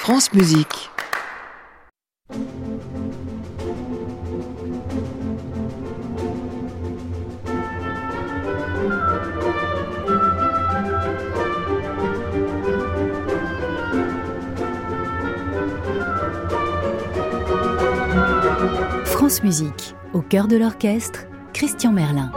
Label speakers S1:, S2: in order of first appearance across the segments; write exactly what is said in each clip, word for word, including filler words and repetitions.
S1: France Musique.
S2: France Musique, au cœur de l'orchestre, Christian Merlin.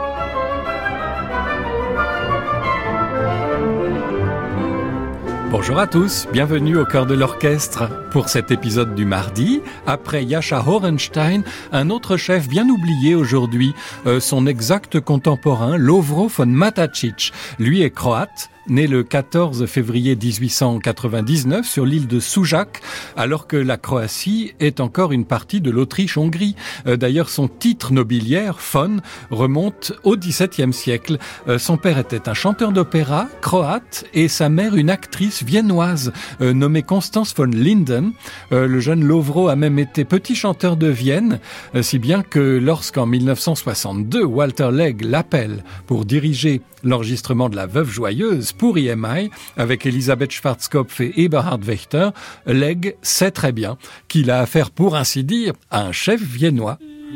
S3: Bonjour à tous, bienvenue au cœur de l'orchestre. Pour cet épisode du mardi, après Jascha Horenstein, un autre chef bien oublié aujourd'hui, euh, son exact contemporain, Lovro von Matačić. Lui est croate, né le quatorze février dix-huit cent quatre-vingt-dix-neuf sur l'île de Sužak, alors que la Croatie est encore une partie de l'Autriche-Hongrie. Euh, d'ailleurs, son titre nobiliaire, von, remonte au dix-septième siècle. Euh, son père était un chanteur d'opéra croate et sa mère une actrice viennoise euh, nommée Constance von Linden. Euh, le jeune Lovro a même été petit chanteur de Vienne, euh, si bien que lorsqu'en dix-neuf cent soixante-deux, Walter Legg l'appelle pour diriger l'enregistrement de La Veuve Joyeuse pour I M I avec Elisabeth Schwarzkopf et Eberhard Wächter, Legg sait très bien qu'il a affaire, pour ainsi dire, à un chef viennois.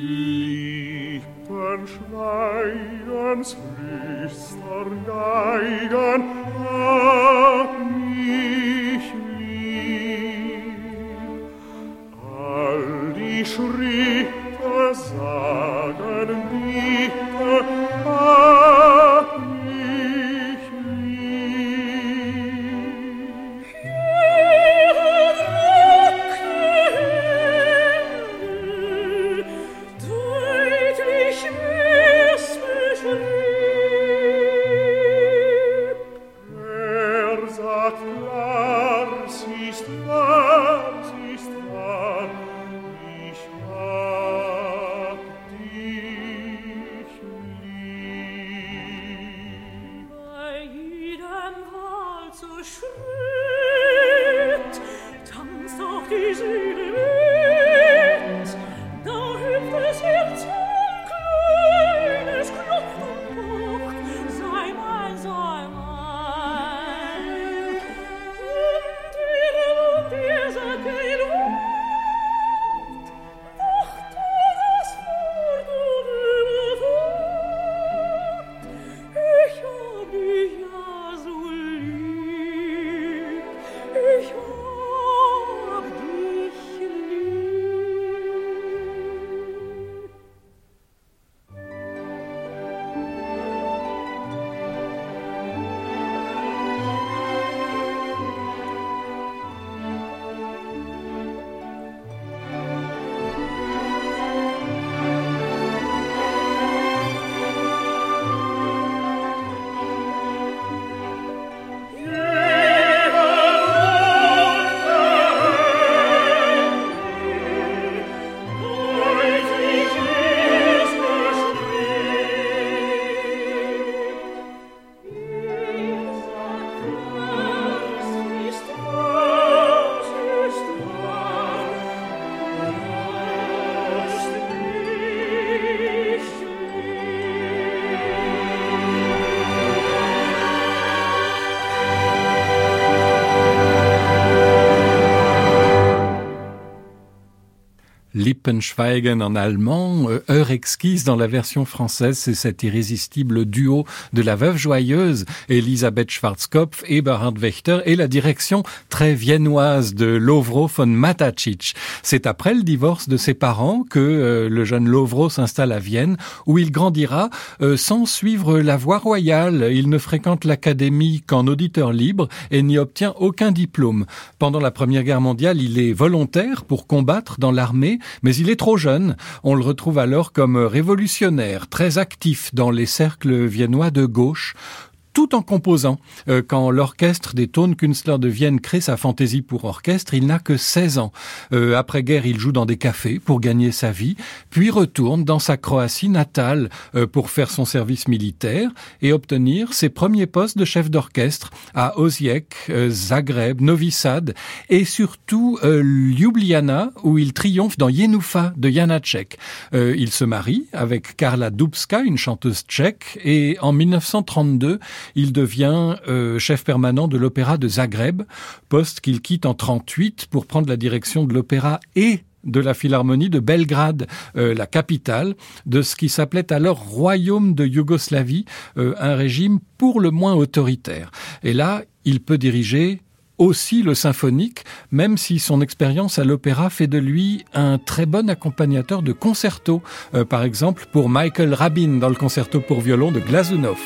S3: Lippenschweigen en allemand, euh, Heure exquise dans la version française, c'est cet irrésistible duo de La Veuve Joyeuse, Elisabeth Schwarzkopf, Eberhard Wächter et la direction très viennoise de Lovro von Matačić. C'est après le divorce de ses parents que euh, le jeune Lovro s'installe à Vienne, où il grandira euh, sans suivre la voie royale. Il ne fréquente l'académie qu'en auditeur libre et n'y obtient aucun diplôme. Pendant la Première Guerre mondiale, il est volontaire pour combattre dans l'armée, mais il est trop jeune. On le retrouve alors comme révolutionnaire, très actif dans les cercles viennois de gauche, tout en composant. Euh, quand l'orchestre des Tonkünstler de Vienne crée sa fantaisie pour orchestre, il n'a que seize ans. Euh, après-guerre, il joue dans des cafés pour gagner sa vie, puis retourne dans sa Croatie natale euh, pour faire son service militaire et obtenir ses premiers postes de chef d'orchestre à Osijek, euh, Zagreb, Novi Sad et surtout euh, Ljubljana, où il triomphe dans Jenůfa de Janáček. Euh, il se marie avec Karla Dubska, une chanteuse tchèque, et en dix-neuf cent trente-deux, il devient euh, chef permanent de l'opéra de Zagreb, poste qu'il quitte en trente-huit pour prendre la direction de l'opéra et de la Philharmonie de Belgrade, euh, la capitale de ce qui s'appelait alors Royaume de Yougoslavie, euh, un régime pour le moins autoritaire. Et là, il peut diriger aussi le symphonique, même si son expérience à l'opéra fait de lui un très bon accompagnateur de concertos, euh, par exemple pour Michael Rabin dans le concerto pour violon de Glazunov.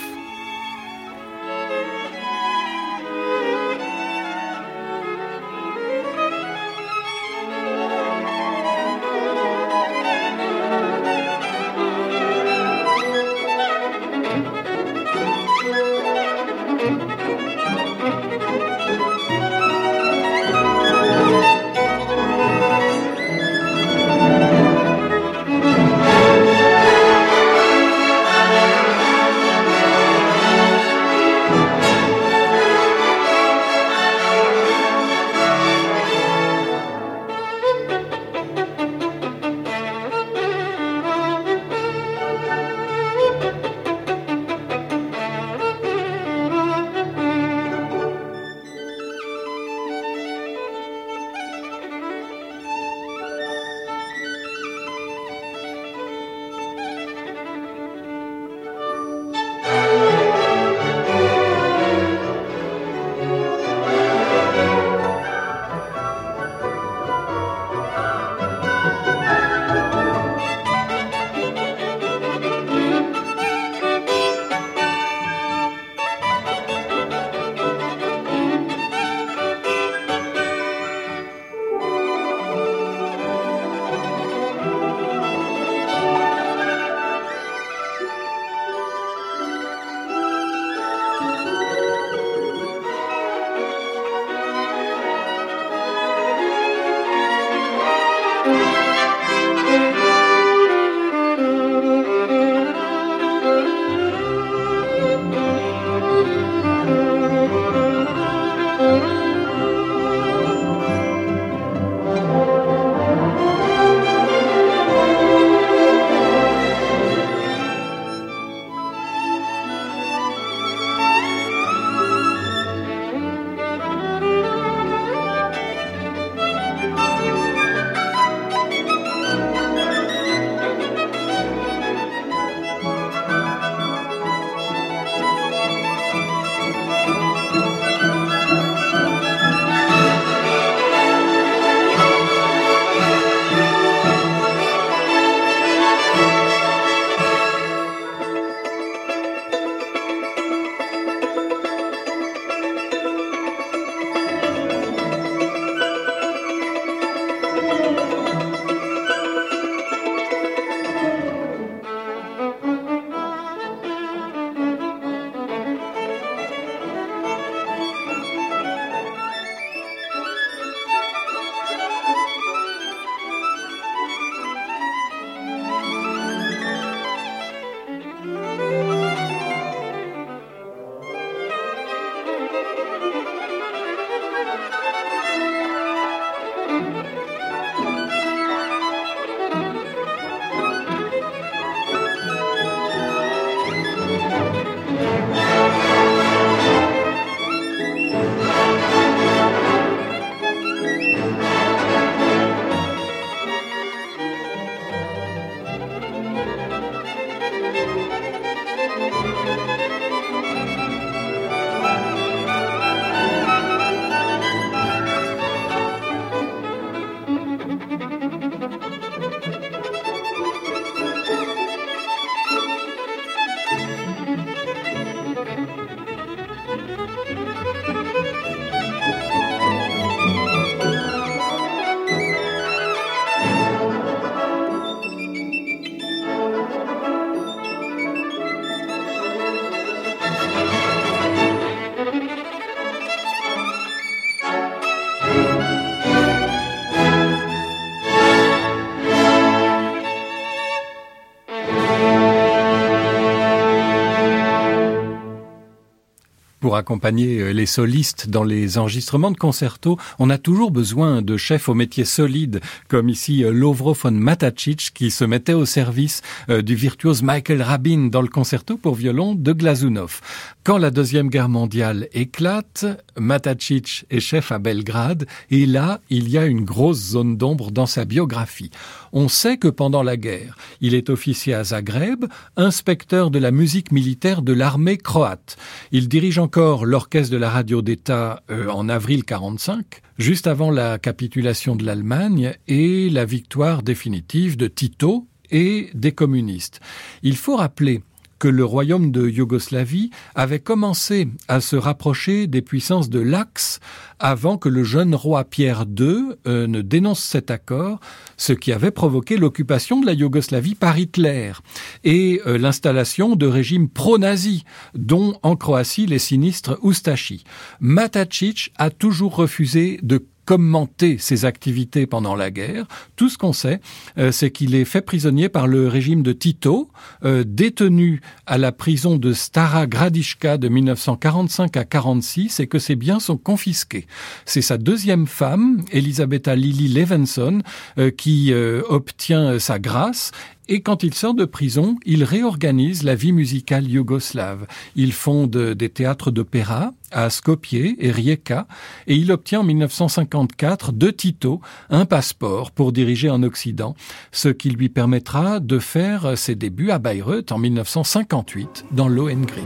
S3: pour accompagner les solistes dans les enregistrements de concerto, on a toujours besoin de chefs au métier solide, comme ici Lovro von Matačić, qui se mettait au service du virtuose Michael Rabin dans le concerto pour violon de Glazunov. Quand la Deuxième Guerre mondiale éclate, Matačić est chef à Belgrade, et là, il y a une grosse zone d'ombre dans sa biographie. On sait que pendant la guerre, il est officier à Zagreb, inspecteur de la musique militaire de l'armée croate. Il dirige encore l'orchestre de la radio d'État euh, en avril quarante-cinq, juste avant la capitulation de l'Allemagne et la victoire définitive de Tito et des communistes. Il faut rappeler que le royaume de Yougoslavie avait commencé à se rapprocher des puissances de l'Axe avant que le jeune roi Pierre deux euh, ne dénonce cet accord, ce qui avait provoqué l'occupation de la Yougoslavie par Hitler et euh, l'installation de régimes pro-nazis, dont en Croatie les sinistres Ustashi. Matačić a toujours refusé de commenter ses activités pendant la guerre. Tout ce qu'on sait, euh, c'est qu'il est fait prisonnier par le régime de Tito, euh, détenu à la prison de Stara Gradiška de mille neuf cent quarante-cinq à quarante-six et que ses biens sont confisqués. C'est sa deuxième femme, Elisabetta Lili Levenson, euh, qui euh, obtient sa grâce. Et quand il sort de prison, il réorganise la vie musicale yougoslave. Il fonde des théâtres d'opéra à Skopje et Rijeka, et il obtient en mille neuf cent cinquante-quatre de Tito un passeport pour diriger en Occident, ce qui lui permettra de faire ses débuts à Bayreuth en mille neuf cent cinquante-huit dans Lohengrin.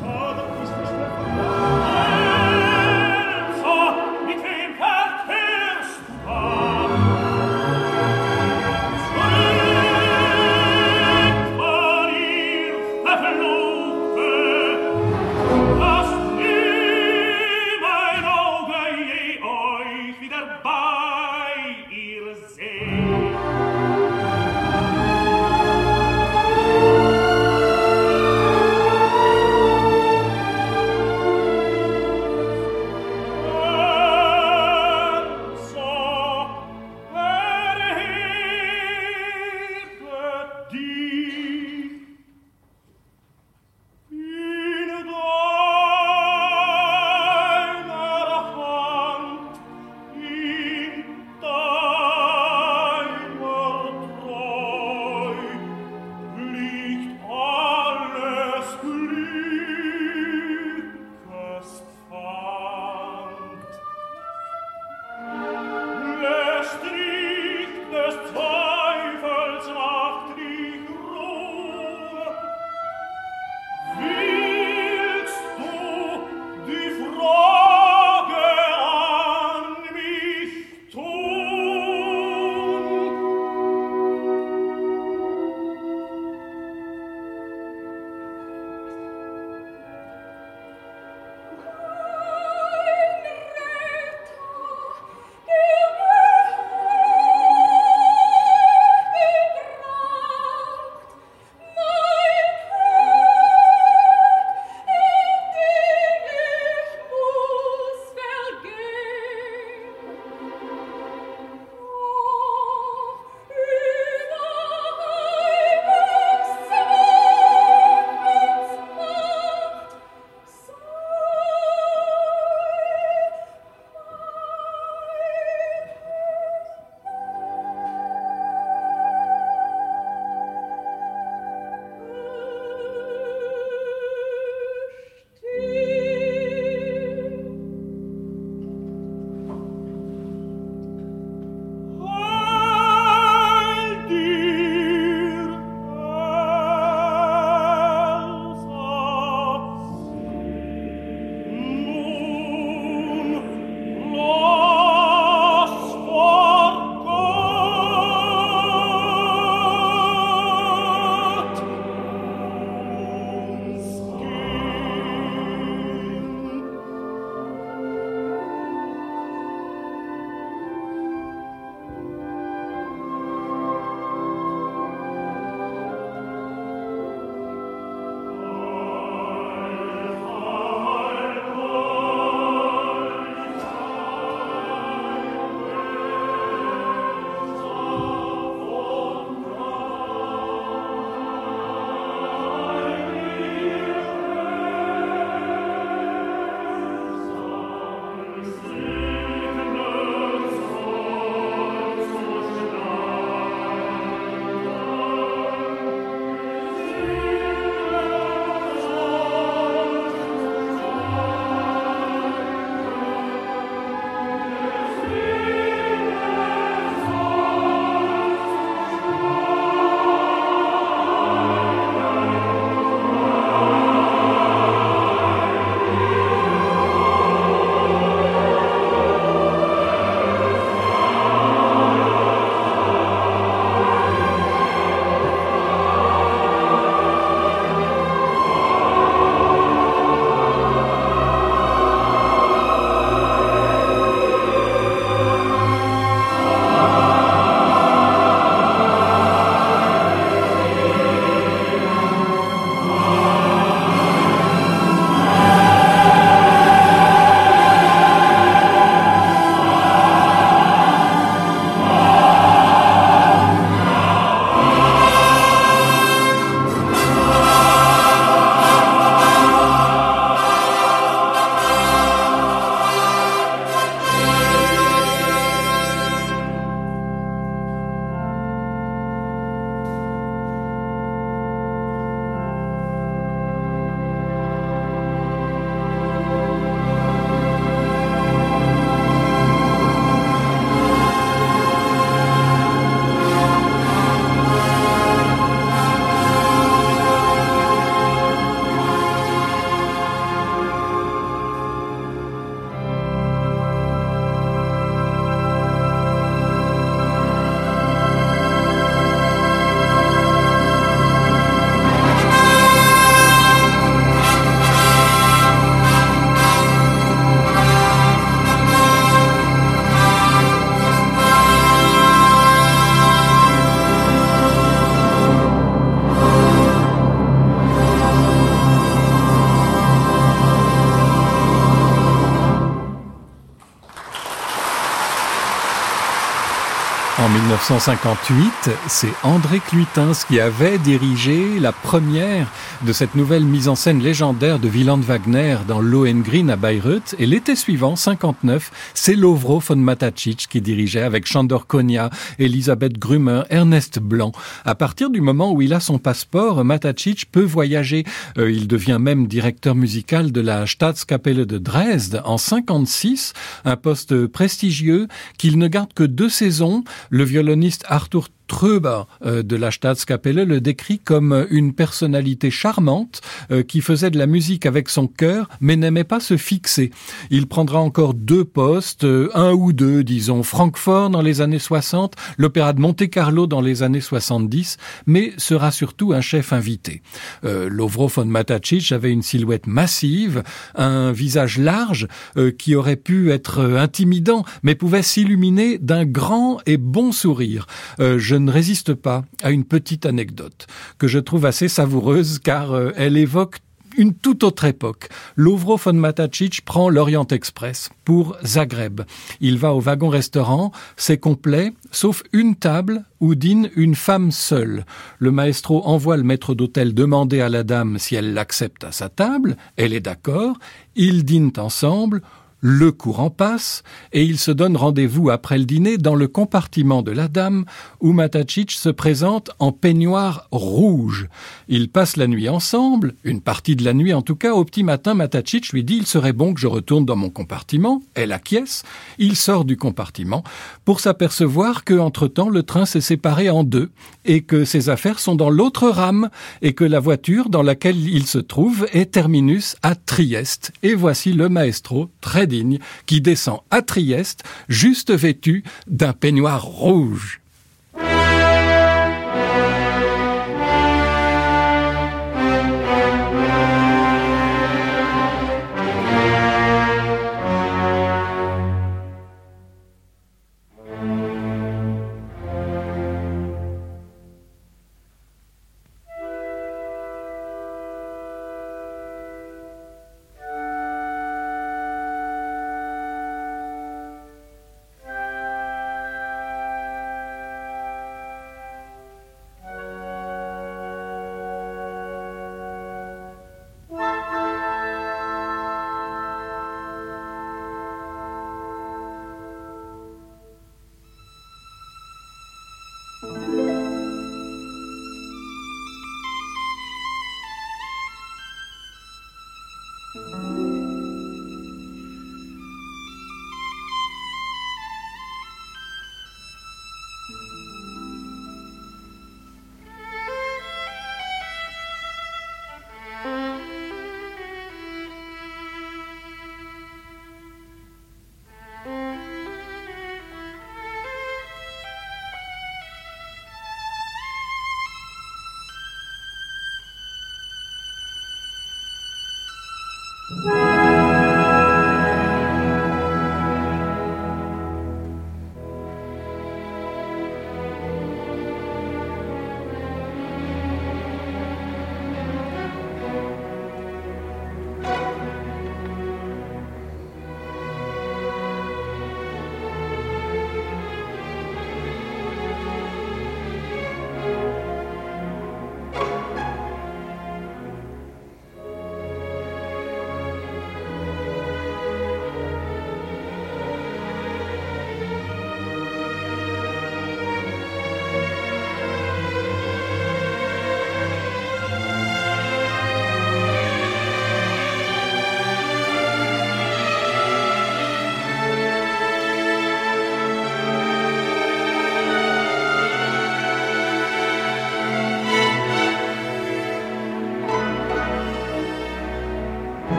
S3: En dix-neuf cent cinquante-huit, c'est André Cluytens qui avait dirigé la première de cette nouvelle mise en scène légendaire de Wieland Wagner dans Lohengrin à Bayreuth. Et l'été suivant, cinquante-neuf, c'est Lovro von Matačić qui dirigeait avec Sándor Kónya, Elisabeth Grümer, Ernest Blanc. À partir du moment où il a son passeport, Matačić peut voyager. Euh, il devient même directeur musical de la Staatskapelle de Dresde en cinquante-six, un poste prestigieux qu'il ne garde que deux saisons. Le violoniste Arthur Tröber euh, de la Staatskapelle le décrit comme une personnalité charmante euh, qui faisait de la musique avec son cœur mais n'aimait pas se fixer. Il prendra encore deux postes, euh, un ou deux, disons, Francfort dans les années soixante, l'Opéra de Monte-Carlo dans les années soixante-dix, mais sera surtout un chef invité. Euh, Lovro von Matačić avait une silhouette massive, un visage large euh, qui aurait pu être euh, intimidant mais pouvait s'illuminer d'un grand et bon sourire. Euh, je ne résiste pas à une petite anecdote que je trouve assez savoureuse car euh, elle évoque une toute autre époque. Lovro von Matačić prend l'Orient Express pour Zagreb. Il va au wagon-restaurant, c'est complet, sauf une table où dîne une femme seule. Le maestro envoie le maître d'hôtel demander à la dame si elle l'accepte à sa table. Elle est d'accord. Ils dînent ensemble. Le courant passe et ils se donnent rendez-vous après le dîner dans le compartiment de la dame où Matačić se présente en peignoir rouge. Ils passent la nuit ensemble, une partie de la nuit en tout cas. Au petit matin, Matačić lui dit « Il serait bon que je retourne dans mon compartiment ». Elle acquiesce. Il sort du compartiment pour s'apercevoir qu'entre-temps, le train s'est séparé en deux et que ses affaires sont dans l'autre rame et que la voiture dans laquelle il se trouve est terminus à Trieste. Et voici le maestro, très digne, qui descend à Trieste, juste vêtu d'un peignoir rouge.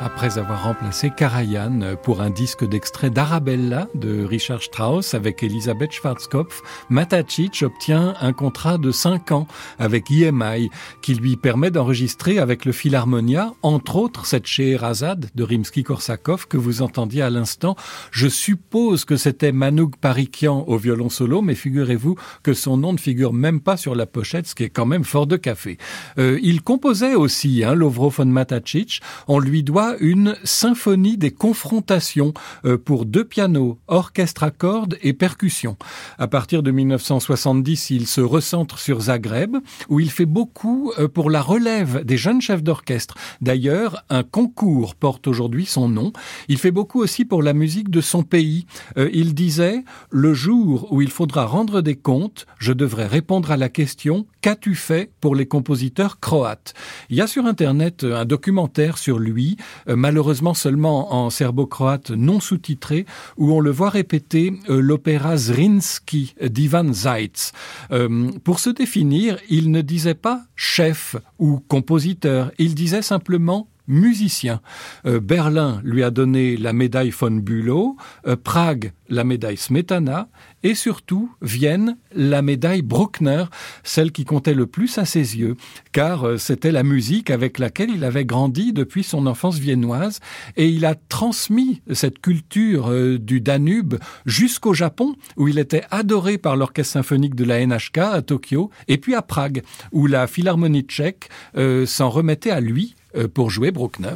S3: Après avoir remplacé Karajan pour un disque d'extrait d'Arabella de Richard Strauss avec Elisabeth Schwarzkopf, Matačić obtient un contrat de cinq ans avec I M I qui lui permet d'enregistrer avec le Philharmonia, entre autres cette Scheherazade de Rimsky-Korsakov que vous entendiez à l'instant. Je suppose que c'était Manouk Parikian au violon solo, mais figurez-vous que son nom ne figure même pas sur la pochette, ce qui est quand même fort de café. Euh, il composait aussi, hein, Lovro von Matačić. On lui doit une symphonie des confrontations euh, pour deux pianos, orchestre à cordes et percussions. À partir de mille neuf cent soixante-dix, il se recentre sur Zagreb, où il fait beaucoup euh, pour la relève des jeunes chefs d'orchestre. D'ailleurs, un concours porte aujourd'hui son nom. Il fait beaucoup aussi pour la musique de son pays. Euh, il disait « Le jour où il faudra rendre des comptes, je devrais répondre à la question « Qu'as-tu fait pour les compositeurs croates ?» Il y a sur Internet un documentaire sur lui, Euh, malheureusement seulement en serbo-croate non sous-titré, où on le voit répéter euh, l'opéra Zrinski d'Ivan Zaïts. Euh, pour se définir, il ne disait pas chef ou compositeur, il disait simplement musicien. Euh, Berlin lui a donné la médaille von Bülow, euh, Prague la médaille Smetana et surtout Vienne la médaille Bruckner, celle qui comptait le plus à ses yeux, car euh, c'était la musique avec laquelle il avait grandi depuis son enfance viennoise et il a transmis cette culture euh, du Danube jusqu'au Japon où il était adoré par l'orchestre symphonique de la N H K à Tokyo et puis à Prague où la Philharmonie tchèque euh, s'en remettait à lui pour jouer Bruckner.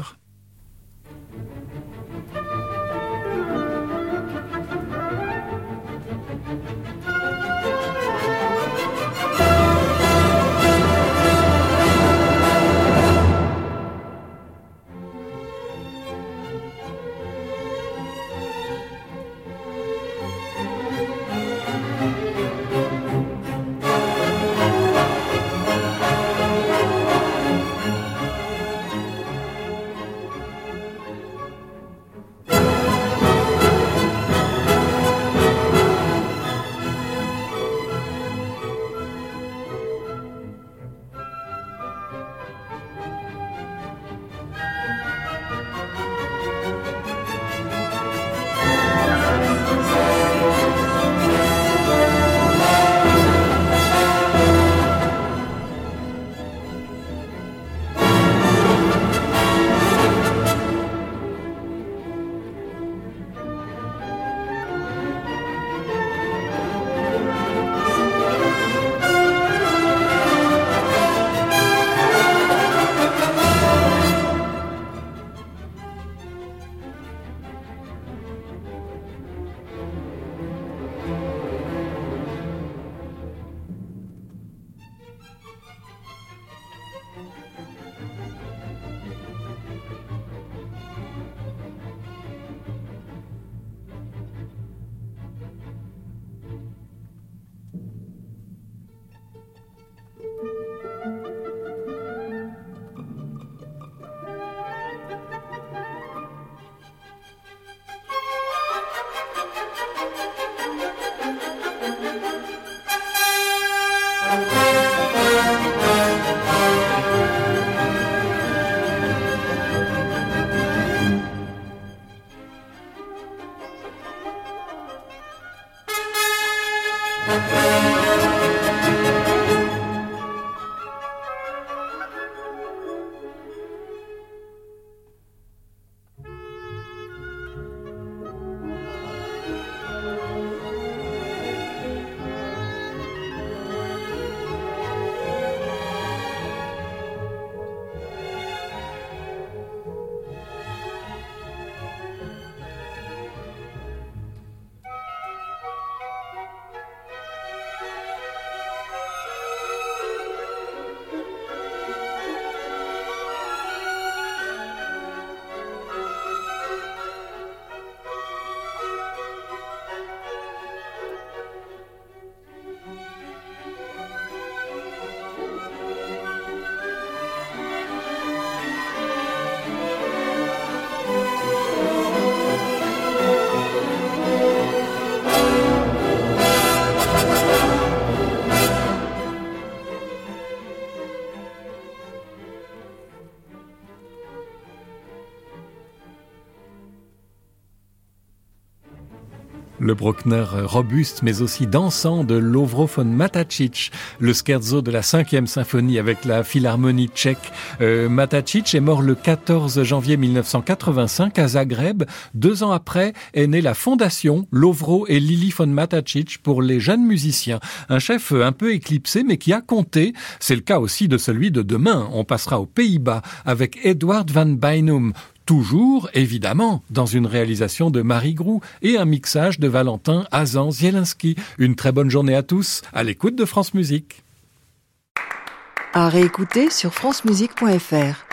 S3: Le Bruckner robuste mais aussi dansant de Lovro von Matačić, le scherzo de la cinquième symphonie avec la Philharmonie tchèque. Euh, Matačić est mort le quatorze janvier mille neuf cent quatre-vingt-cinq à Zagreb. Deux ans après est née la fondation Lovro et Lili von Matačić pour les jeunes musiciens. Un chef un peu éclipsé mais qui a compté. C'est le cas aussi de celui de demain. On passera aux Pays-Bas avec Edward van Beinum. Toujours, évidemment, dans une réalisation de Marie Groux et un mixage de Valentin Azan-Zielinski. Une très bonne journée à tous, à l'écoute de France Musique.
S1: À réécouter sur francemusique point f r.